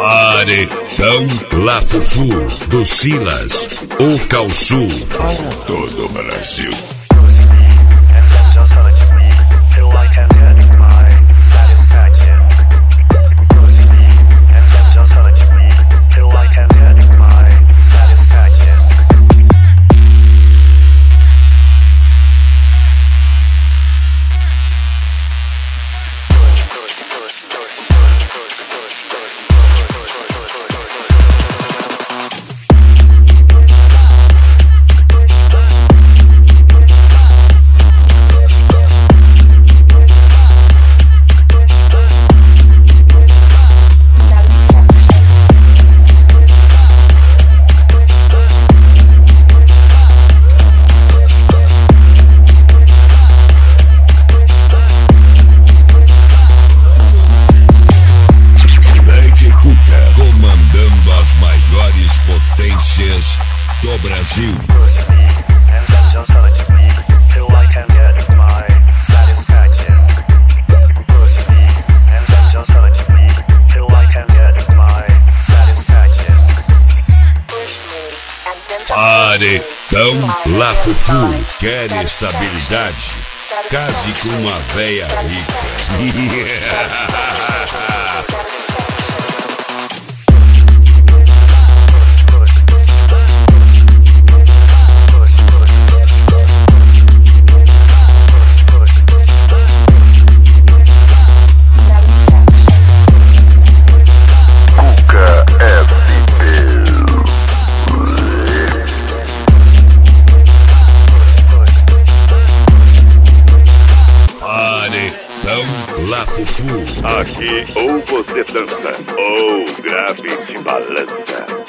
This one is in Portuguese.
Paredão Lafufu do Silas, o Calçu. Para todo o Brasil. Comandando as maiores potências do Brasil. Paredão Lafufu. Quer estabilidade? Case com uma véia rica. Paredão Lafufu. Aqui ou você dança ou grave de balança.